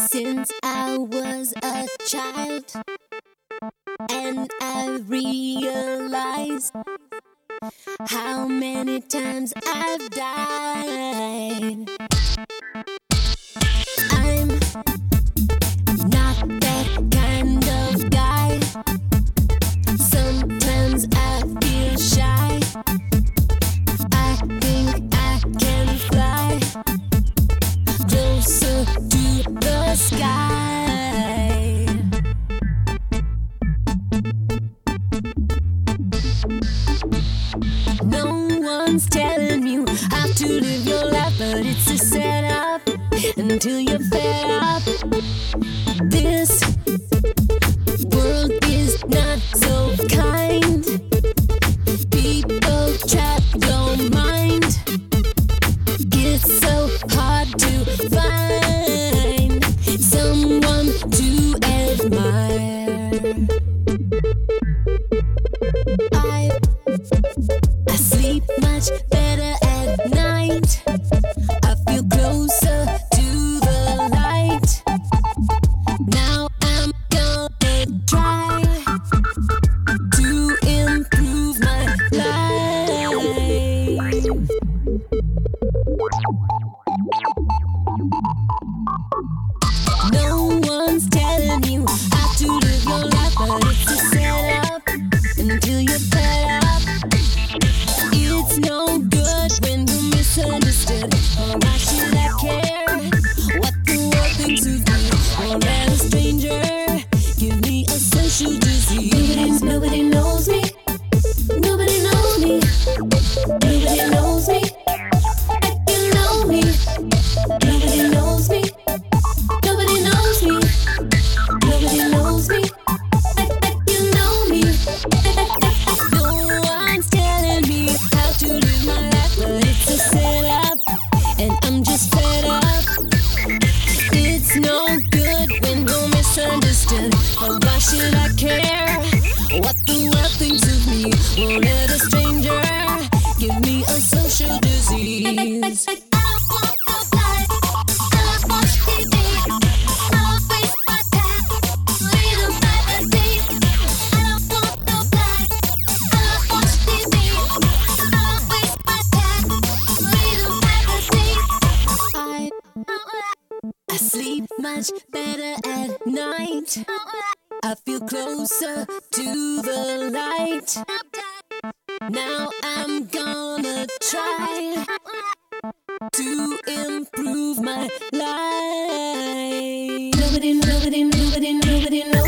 Since I was a child, and I realized how many times I've died. I'm not that kind of guy. Sometimes I feel shy. I think I can fly closer to the sky. No one's telling you how to live your life, but it's a setup until you're fed up. This world is not so kind. People trap your mind. It's so hard to find someone to admire. I sleep much better at night. I feel closer to the light. Now I'm gonna try to improve my life. No one's telling you how to live your life, but it's a setup until you're fed up. It's no good when you're misunderstood. Or why should I care what the world thinks of me? Or let a stranger give me a social disease. Nobody knows me. Nobody knows me. Nobody knows me. Like you know me. Nobody knows me. Nobody knows me. Nobody knows me. Like you know me. No one's telling me how to live my life, but it's a setup, and I'm just fed up. It's no good when you're misunderstood. But why should I care what the world thinks of me? Won't let a stranger give me a social disease. I sleep much better at night. I feel closer to the light. Now I'm gonna try to improve my life. Nobody knows.